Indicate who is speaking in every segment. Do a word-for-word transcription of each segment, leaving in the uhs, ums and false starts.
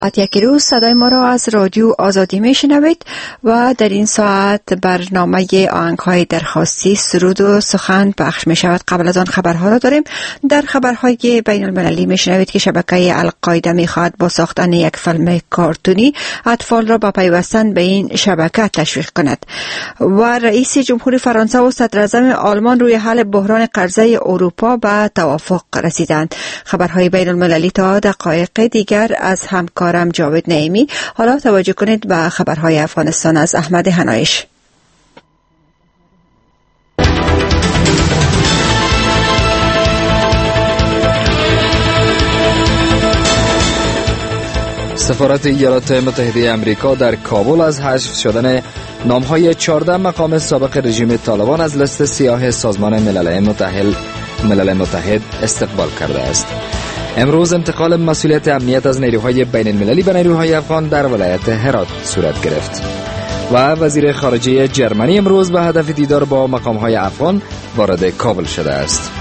Speaker 1: یکی روز صدای ما را از رادیو آزادی می شنوید و در این ساعت برنامه آهنگ‌های درخواستی سرود و سخن پخش می شود. قبل از آن خبرها را داریم. در خبرهای بین المللی می شنوید که شبکه القاعده می خواهد با ساختن یک فیلم کارتونی اطفال را با پیوستن به این شبکه تشویق کند. و رئیس جمهور فرانسه و صدر اعظم آلمان روی حل بحران قرضه اروپا به توافق رسیدند. خبرهای بین المللی تا دقایق دیگر از همکار جاوید نعیمی. حالا توجه کنید به خبرهای افغانستان از احمد هنایش.
Speaker 2: سفارت ایالات متحده آمریکا در کابل از حذف شدن نام‌های چهارده مقام سابق رژیم طالبان از لیست سیاه سازمان ملل متحد ملل متحد استقبال کرده است. امروز انتقال مسئولیت امنیت از نیروهای بین المللی به نیروهای افغان در ولایت هرات صورت گرفت و وزیر خارجه جرمنی امروز به هدف دیدار با مقامهای افغان وارد کابل شده است.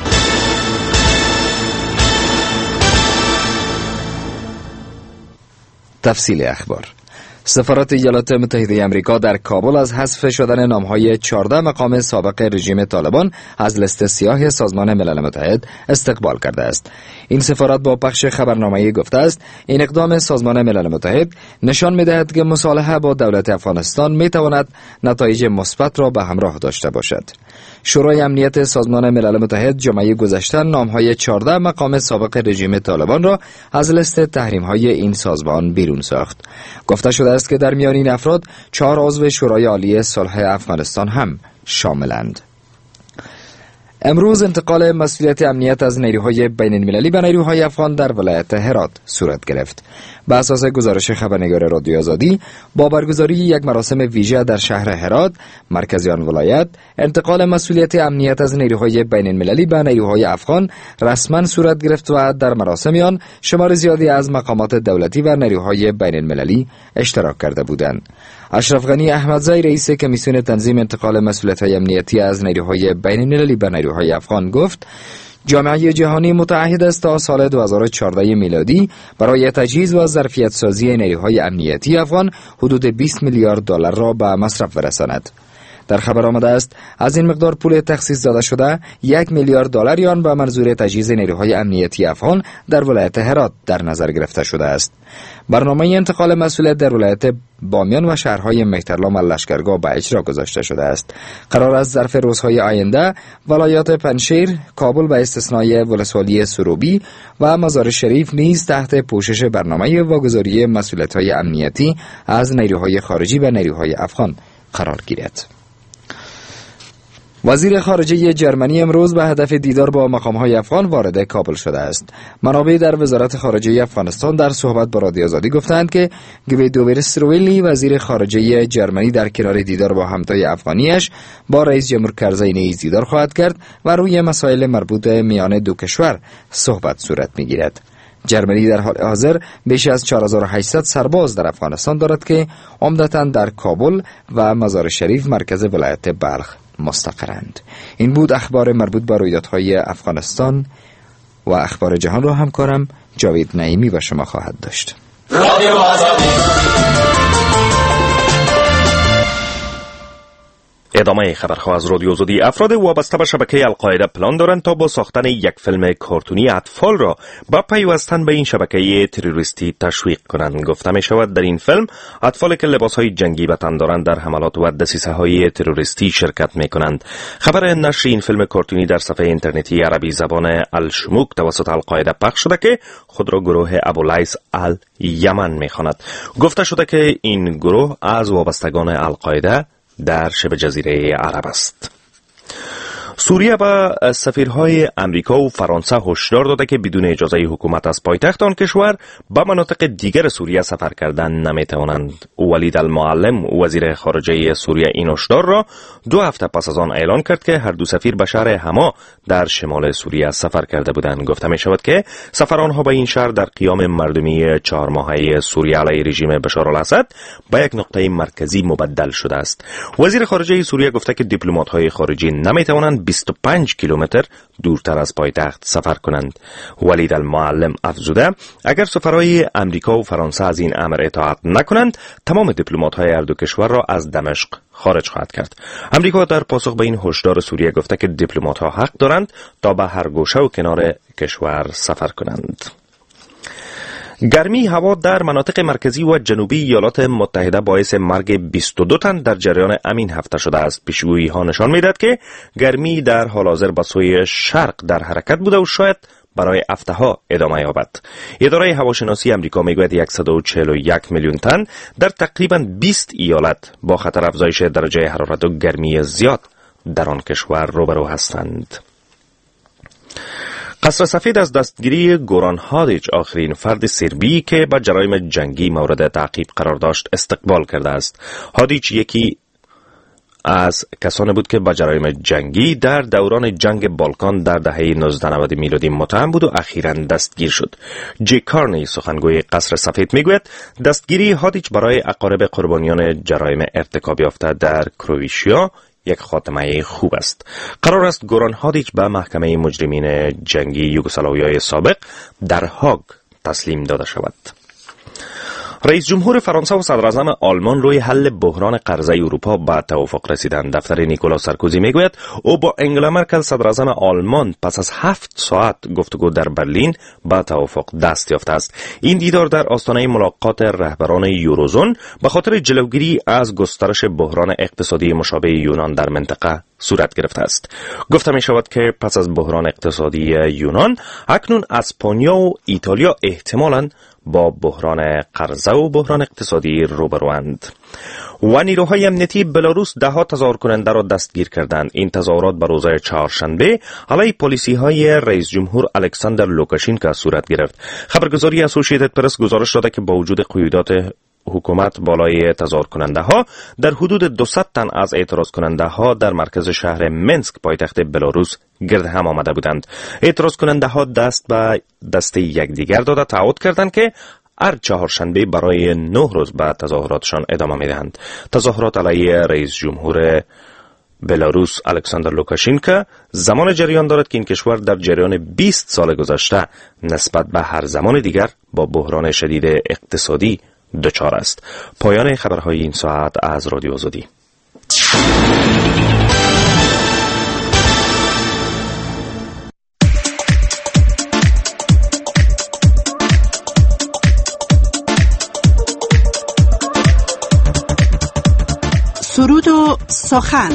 Speaker 2: تفصیل اخبار. سفارت ایالات متحده آمریکا در کابل از حذف شدن نام‌های چهارده مقام سابق رژیم طالبان از لیست سیاه سازمان ملل متحد استقبال کرده است. این سفارت با پخش خبرنامه‌ای گفته است این اقدام سازمان ملل متحد نشان می‌دهد که مصالحه با دولت افغانستان می‌تواند نتایج مثبت را به همراه داشته باشد. شورای امنیت سازمان ملل متحد جمعه گذشته نام‌های چهارده مقام سابق رژیم طالبان را از لیست تحریم‌های این سازمان بیرون ساخت. گفته شده است که در میان این افراد چهار عضو شورای عالی صلح افغانستان هم شاملند. امروز انتقال مسئولیت امنیت از نیروهای بین المللی به نیروهای افغان در ولایت هرات صورت گرفت. به اساس گزارش خبرنگار رادیو آزادی، با برگزاری یک مراسم ویژه در شهر هرات، مرکز آن ولایت، انتقال مسئولیت امنیت از نیروهای بین المللی به نیروهای افغان رسما صورت گرفت و در مراسم آن شمار زیادی از مقامات دولتی و نیروهای بین المللی اشتراک کرده بودند. اشرف غنی احمدزی رئیس کمیسیون تنظیم انتقال مسئولیت‌های امنیتی از نیروهای بین المللی به نیروهای افغان گفت جامعه جهانی متعهد است تا سال دو هزار و چهارده میلادی برای تجهیز و ظرفیت سازی نیروهای امنیتی افغان حدود بیست میلیارد دلار را به مصرف برساند. در خبر آمده است از این مقدار پول تخصیص داده شده یک میلیارد دلار آن به منظور تجهیز نیروهای امنیتی افغان در ولایت هرات در نظر گرفته شده است. برنامه انتقال مسئولیت در ولایت بامیان و شهرهای مهترلام و لشکرگاه به اجرا گذاشته شده است. قرار است ظرف روزهای آینده ولایات پنجشیر، کابل به استثنای ولسوالی سروبی و مزار شریف نیز تحت پوشش برنامه واگذاری مسئولیت‌های امنیتی از نیروهای خارجی و نیروهای افغان قرار گیرد. وزیر خارجه جرمنی امروز به هدف دیدار با مقام‌های افغان وارد کابل شده است. منابع در وزارت خارجه افغانستان در صحبت با رادیو آزادی گفتند که گویدو سرویلی وزیر خارجه جرمنی در کنار دیدار با همتای افغانیش با رئیس جمهور کرزی نیز دیدار خواهد کرد و روی مسائل مربوط میان دو کشور صحبت صورت می‌گیرد. جرمنی در حال حاضر بیش از چهار هزار و هشتصد سرباز در افغانستان دارد که عمدتاً در کابل و مزار شریف مرکز ولایت بلخ مستقرند. این بود اخبار مربوط به رویدادهای افغانستان و اخبار جهان را همکارم جاوید نعیمی به شما خواهد داشت. رادیو آزادی.
Speaker 3: ادامه خبرها از رادیو آزادی. افراد وابسته به شبکه القاعده پلان دارند تا با ساختن یک فیلم کارتونی اطفال را با پیوستن به این شبکه تروریستی تشویق کنند. گفته می شود در این فیلم اطفالی که لباسهای جنگی به تن دارند در حملات و دسیسه های تروریستی شرکت می کنند. خبر نشر این فیلم کارتونی در صفحه اینترنتی عربی زبان الشموک توسط القاعده پخش شده که خود را گروه ابولیث الیمن می خواند. گفته شده که این گروه از وابستگان القاعده در شبه جزیره عرب است. سوریه به سفیرهای امریکا و فرانسه هشدار داده که بدون اجازه حکومت از پایتخت آن کشور به مناطق دیگر سوریه سفر کردن نمیتوانند. ولید المعلم وزیر خارجه سوریه این هشدار را دو هفته پس از آن اعلان کرد که هر دو سفیر به شهر حما در شمال سوریه سفر کرده بودند. گفته می شود که سفر آنها به این شهر در قیام مردمی چهار ماهه سوریه علیه رژیم بشار الاسد به یک نقطه مرکزی مبدل شده است. وزیر خارجه سوریه گفته که دیپلمات‌های خارجی نمیتوانند بیست و پنج کیلومتر دورتر از پایتخت سفر کنند. ولید المعلم افزوده اگر سفرهای امریکا و فرانسه از این امر اطاعت نکنند تمام دیپلمات‌های هر دو کشور را از دمشق خارج خواهد کرد. امریکا در پاسخ به این هشدار سوریه گفته که دیپلمات‌ها حق دارند تا به هر گوشه و کنار کشور سفر کنند. گرمی هوا در مناطق مرکزی و جنوبی ایالات متحده باعث مرگ بیست و دو تن در جریان همین هفته شده است. پیشگویی ها نشان میدهد که گرمی در حال حاضر به سوی شرق در حرکت بوده و شاید برای هفته ها ادامه یابد. اداره هواشناسی امریکا میگوید صد و چهل و یک میلیون تن در تقریباً بیست ایالت با خطر افزایش درجه حرارت و گرمی زیاد در آن کشور روبرو هستند. قصر سفید از دستگیری گوران هادیچ، آخرین فرد سربی که به جرایم جنگی مورد تعقیب قرار داشت، استقبال کرده است. هادیچ یکی از کسانی بود که به جرایم جنگی در دوران جنگ بالکان در دهه نوزده نود میلادی متهم بود و اخیراً دستگیر شد. جی کارنی سخنگوی قصر سفید میگوید دستگیری هادیچ برای اقارب قربانیان جرایم ارتکاب یافته در کرواتیا یک خاتمه خوب است. قرار است گوران هادیچ به محکمه مجرمین جنگی یوگسلاویای سابق در هاگ تسلیم داده شود. رئیس جمهور فرانسه و صدر اعظم آلمان روی حل بحران قرضه اروپا به توافق رسیدند. دفتر نیکولا سارکوزی میگوید او با انگلا مرکل صدر اعظم آلمان پس از هفت ساعت گفتگو در برلین به توافق دست یافته است. این دیدار در آستانه ملاقات رهبران یوروزون به خاطر جلوگیری از گسترش بحران اقتصادی مشابه یونان در منطقه صورت گرفته است. گفته می شود که پس از بحران اقتصادی یونان اکنون اسپانیا و ایتالیا احتمالاً با بحران قرضه و بحران اقتصادی روبروند. و نیروهای امنیتی بلاروس ده ها تظاهر کننده را دستگیر کردند. این تظاهرات به روز چهارشنبه علیه پلیسی های رئیس جمهور الکساندر لوکاشینکو صورت گرفت. خبرگزاری اسوسییتد پرس گزارش داده که با وجود قیودات حکومت بالای تظاهر کننده ها در حدود دویست تن از اعتراض کننده ها در مرکز شهر منسک پایتخت بلاروس گرد هم آمده بودند. اعتراض کننده ها دست به دست یکدیگر داده تعهد کردند که هر چهارشنبه برای نه روز بعد تظاهراتشان ادامه میدهند. تظاهرات علیه رئیس جمهور بلاروس الکساندر لوکاشینکو زمان جریان دارد که این کشور در جریان بیست سال گذشته نسبت به هر زمان دیگر با بحران شدید اقتصادی دچار است. پایان خبرهای این ساعت از رادیو آزادی.
Speaker 4: سرود و سخن.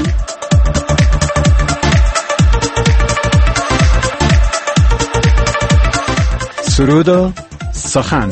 Speaker 5: سرود و سخن.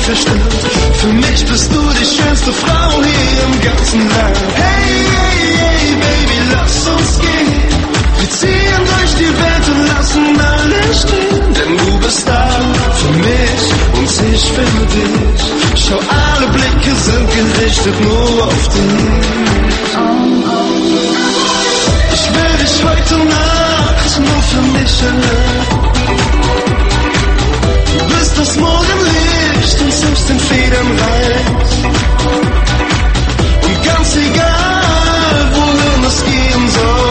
Speaker 6: verstört. Für mich bist du die schönste Frau hier im ganzen Land. Hey, hey, hey, Baby, lass uns gehen. Wir ziehen durch die Welt und lassen alles stehen. Denn du bist da für mich und ich für dich. Schau, alle Blicke sind gerichtet nur auf dich. Ich will dich heute Nacht nur für mich allein. Du bist das Morgenlicht und selbst den Federn weiß. Und ganz egal, wohin es gehen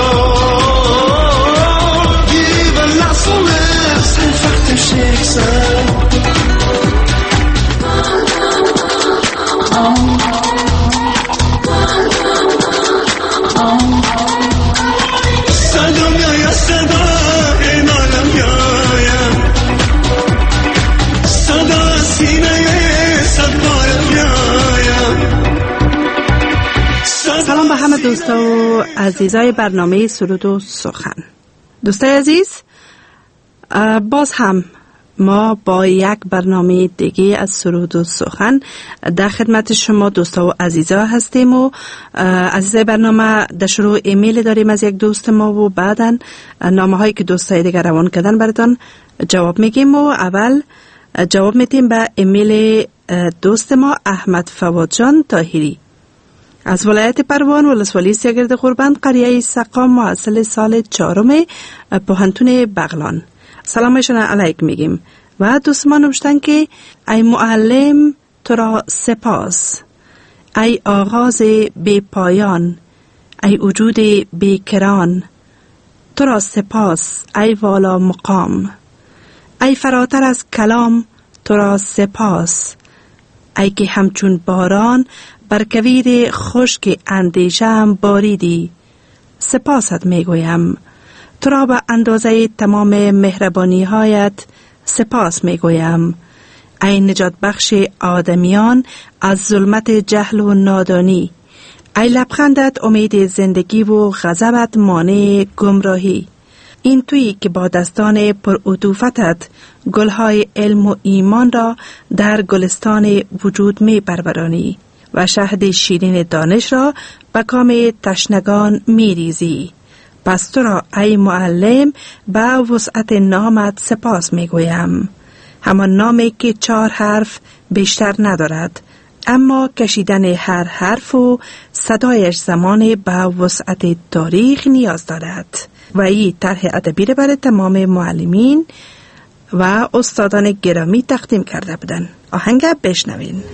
Speaker 6: soll, wir überlassen es einfach dem Schicksal.
Speaker 4: سلام به همه دوستا و عزیزای برنامه سرود و سخن. دوستای عزیز، باز هم ما با یک برنامه دیگه از سرود و سخن در خدمت شما دوستا و عزیزا هستیم و عزیزای برنامه در شروع ایمیل داریم از یک دوست ما و بعداً نامه هایی که دوستای دیگر روان کردن براتون جواب میگیم. و اول جواب میدیم به ایمیل دوست ما احمد فوادجان طاهری از ولایت پروان ولسوالی سیگرد قربند قریه سقا محصل سال چهارم پوهنتون بغلان. سلامشون علیک میگیم و دوست ما نوشتن که ای معلم تو را سپاس، ای آغاز بی پایان، ای وجود بی کران، تو را سپاس ای والا مقام، ای فراتر از کلام تو را سپاس، ای که همچون باران بر کویر خشک اندیشه‌ام باریدی. سپاست میگویم تو را به اندازه تمام مهربانی هایت سپاس میگویم، ای نجات بخش آدمیان از ظلمت جهل و نادانی، ای لبخندت امید زندگی و غضبت مانع گمراهی. این تویی که با دستان پرعطوفتت گلهای علم و ایمان را در گلستان وجود می پرورانی و شهد شیرین دانش را به کام تشنگان می ریزی. پس تو را ای معلم به وسعت نامت سپاس می گویم، همان نامی که چهار حرف بیشتر ندارد، اما کشیدن هر حرف و صدایش زمان به وسعت تاریخ نیاز دارد. و این طرح ادبی را برای تمام معلمین و استادان گرامی تقدیم کرده بودند. آهنگ بشنوین.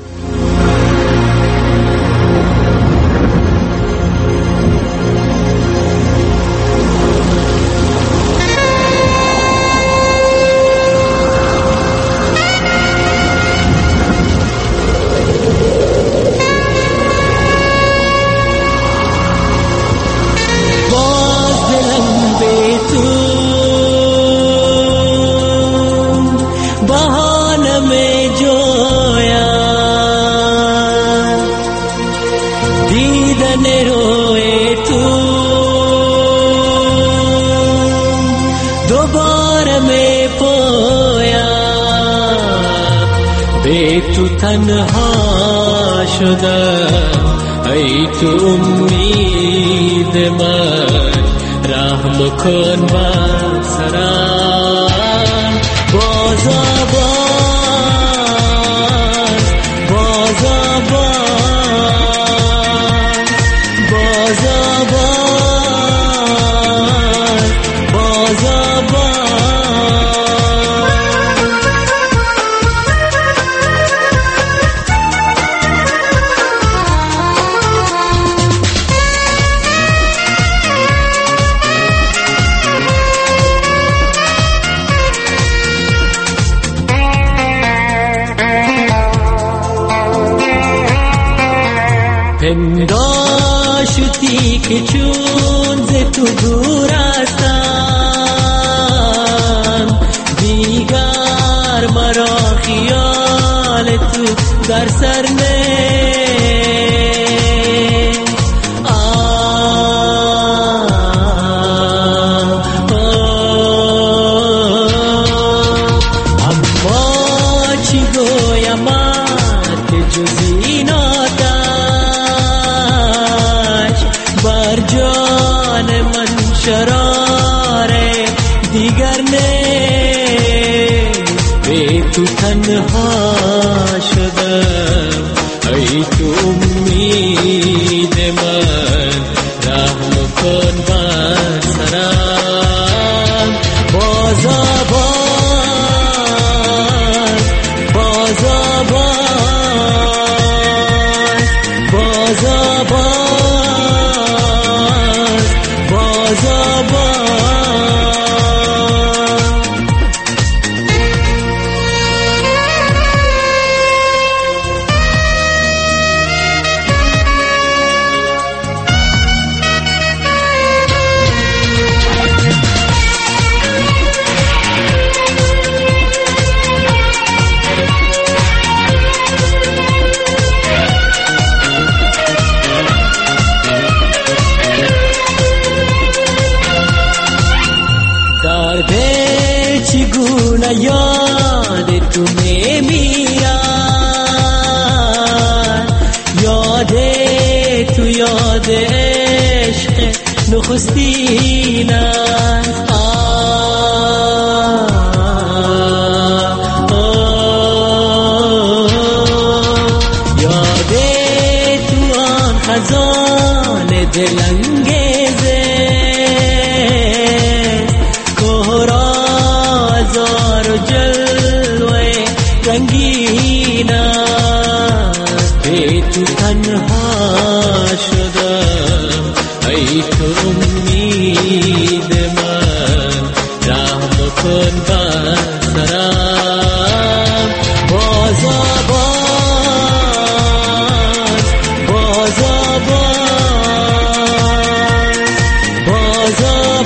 Speaker 7: تنها شدم ای تو امید من، رحم کن بر سرم. باز آباد باز آباد باز آباد باز آباد. پنداشتی که چون ز تو دور هستم، دیگر مرا خیال تو در سر نیست. اما چی گویم تو تنها شدم، ای تو امید من رحم کن بر سرم. باز آواز باز آواز باز آواز باز آواز. چگونه یاد تو میمیرد، یاد تو یاد عشق نخستین است. یاد تو آن خزان دلانگیزه هزار جلوه رنگین است. ای تو تنها شدم، ای تو امید من رحم کن بر سرم. باز آواز باز آواز باز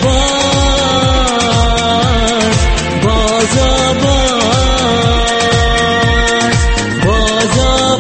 Speaker 7: آواز باز آواز باز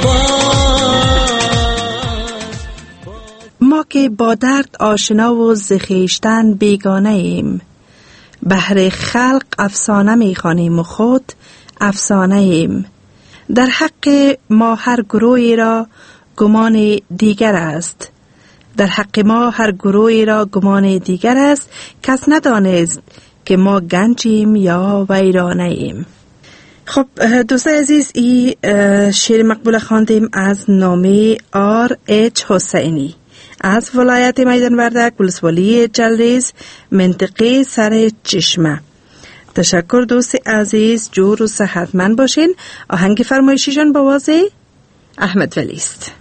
Speaker 7: آواز.
Speaker 4: ما که با درد آشنا و ز خویشتن بیگانه ایم، بهر خلق افسانه می خوانیم و خود افسانه ایم. در حق ما هر گروهی را گمان دیگر است، در حق ما هر گروهی را گمان دیگر است. کس ندانست که ما گنجیم یا ویرانه ایم. خب دوستان عزیز، این شعر مقبول خواندیم از نامه آر اچ حسینی از ولایت میدان وردک، ولسوالی جلریز، منطقه سر چشمه. تشکر دوست عزیز، جور و صحتمند باشین. آهنگ فرمایشیشان با واضح احمد ولی است.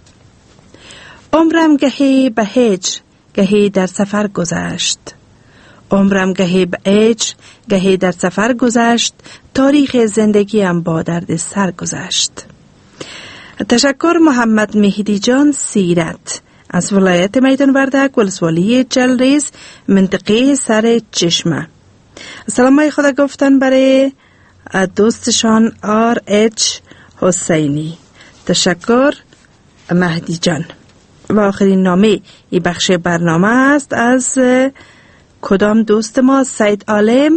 Speaker 4: عمرم گهی به هجر، گهی در سفر گذشت. عمرم گهی به هجر، گهی در سفر گذشت. تاریخ زندگیم با درد سر گذشت. تشکر محمد مهدی جان سیرت از ولایت میدان وردک، ولسوالی جلریز، منطقه سر چشمه. سلام های خدا گفتن برای دوستشان آر اچ حسینی. تشکر مهدی جان. و آخرین نامه این بخش برنامه است از کدام دوست ما؟ سید عالم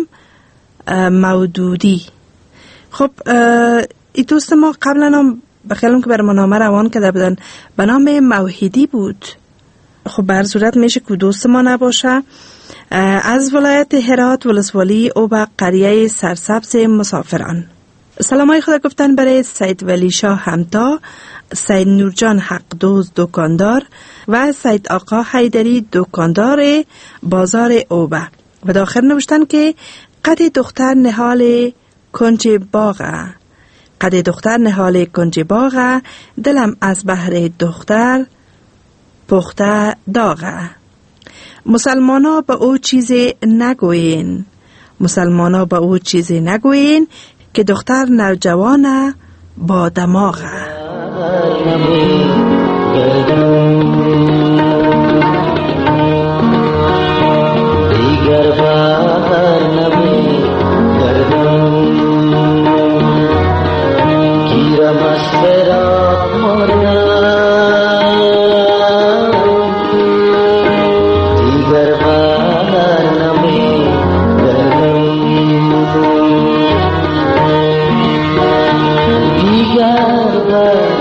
Speaker 4: مودودی. خب این دوست ما قبلا بخیالم که برای ما نامه روان کرده بودن، به نام موحدی بود. خب بر صورت میشه که دوست ما نباشه. از ولایت هرات، ولسوالی اوبق، قریه سرسبز مسافران. سلام های خدا گفتن برای سید ولی شاه همتا، سید نورجان حق دوز دکاندار و سید آقا حیدری دکاندار بازار اوبه. و داخل نوشتن که قد دختر نهال کنج باغه، قد دختر نهال کنج باغه، دلم از بحر دختر پخته داغه. مسلمانا به او چیزی نگوین، مسلمانا به او چیزی نگوین، که دختر نوجوانه با دماغه. دیگر بار نمی گردم، گیرم از فراق مردم. دیگر بار نمی گردم، دیگر بار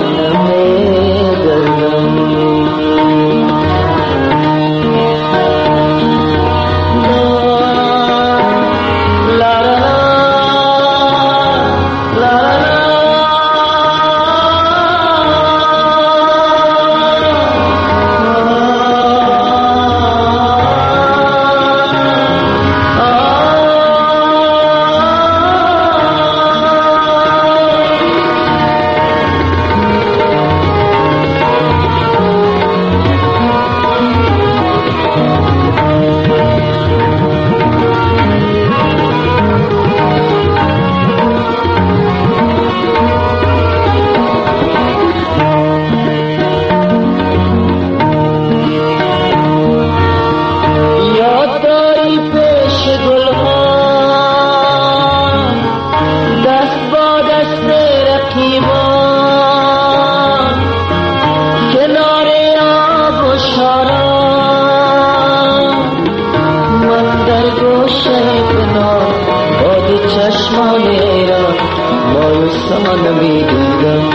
Speaker 8: نمیدیدم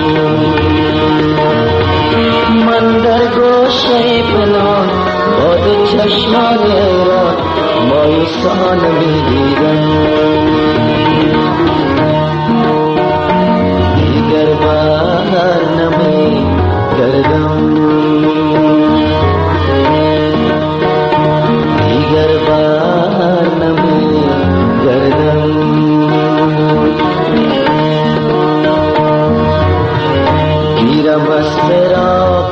Speaker 8: من در گوشه پنهان با دو چشمان ایران مایوسانه میدیدم دیگر بر نمیگردم دیگر بر نمیگردم گیرم از فراق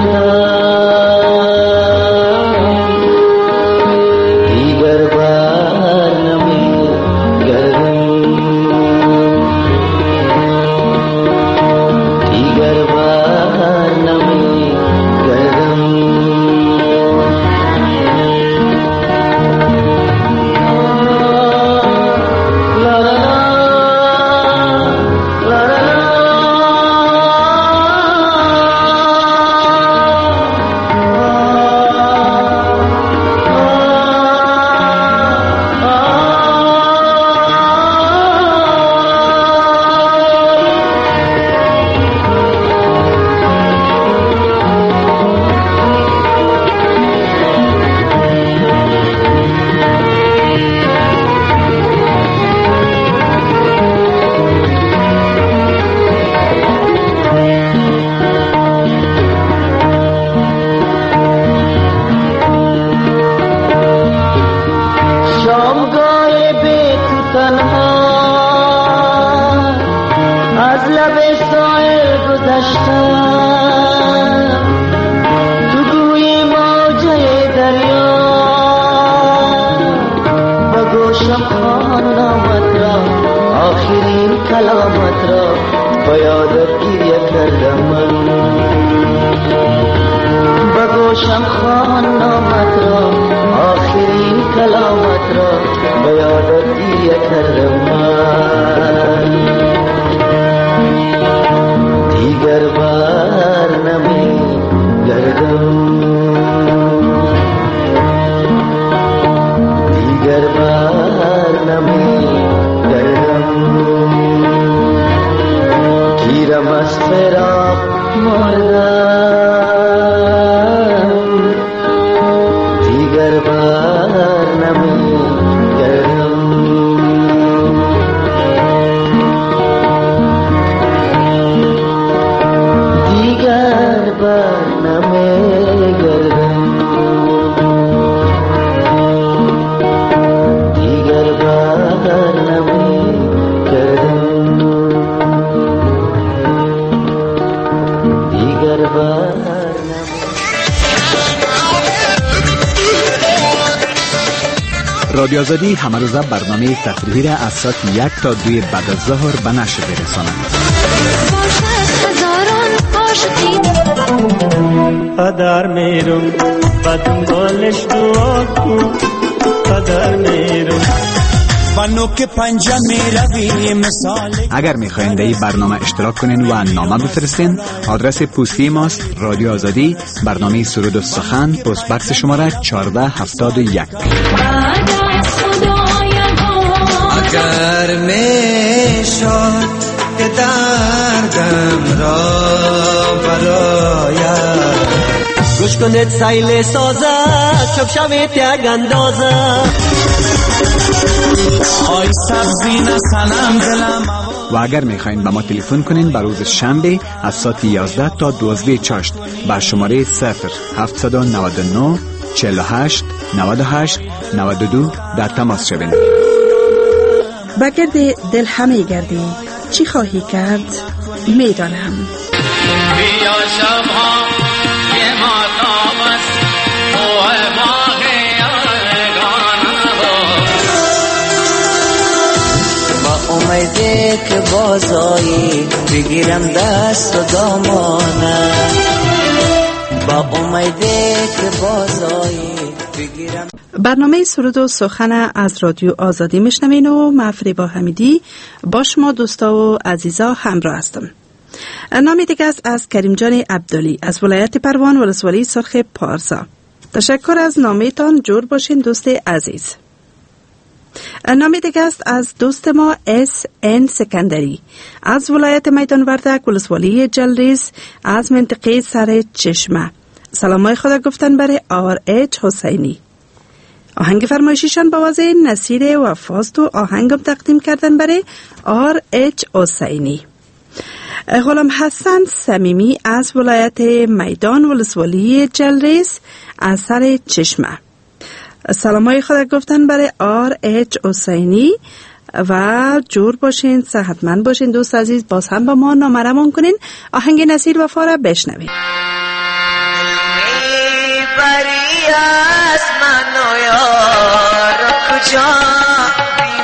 Speaker 5: رادیو آزادی همه روزه برنامه تفریحی را از ساعت یک تا دوی بعد از ظهر به نشر برساند.
Speaker 7: قدر میرم و دنبالش دعا کن قدر میرم و نوک پنجه میروی مثال.
Speaker 5: اگر میخواین در این برنامه اشتراک کنین و نامه بفرستین، آدرس پستی ماست رادیو آزادی، برنامه سرود و سخن، پست بکس شماره چهارده هفتاد و یک.
Speaker 6: اگر میشد که دردم را براید
Speaker 7: گوش کنید سیل سازه چوب شوید یک اندازه آی سبزی نسنم دلم.
Speaker 5: و اگر میخواین به ما تلفن کنین بر روز شنبه از ساعت یازده تا دوازده چاشت بر شماره صفر هفتصد و نود و نه چهل و هشت نود و هشت نود و دو در تماس شوین.
Speaker 4: بگرد دل همه گردی چی خواهی کرد میدانم.
Speaker 9: بیا شبها یه ماتاب است اوه باقی یارگانه
Speaker 8: با امیده که بازایی بگیرم دست و دامانه با امیده که بازایی بگیرم.
Speaker 4: برنامه سرود و سخن از رادیو آزادی میشنوین و من فریبا حمیدی با شما دوستا و عزیزا همراه هستم. نامی دیگه است از کریم جان عبدالی از ولایت پروان ولسوالی سرخ پارسا. تشکر از نامیتان. جور باشین دوست عزیز. نام دیگه است از دوست ما اس ان سکندری از ولایت میدان وردک ولسوالی جلریز از منطقه سر چشمه. سلامای خدا گفتن برای آر اچ حسینی. آهنگ فرمایشیشان با وضع نصیر وفاست و آهنگم تقدیم کردن برای آر اچ حسینی. غلام حسن صمیمی از ولایت میدان ولسوالی جلریز از سر چشمه. سلامای خدا گفتن برای آر اچ حسینی و جور باشین، صحتمند باشین. دوست عزیز باز هم با ما نامرمون کنین. آهنگ نصیر وفا را بشنوین.
Speaker 8: بری از من و یار کجا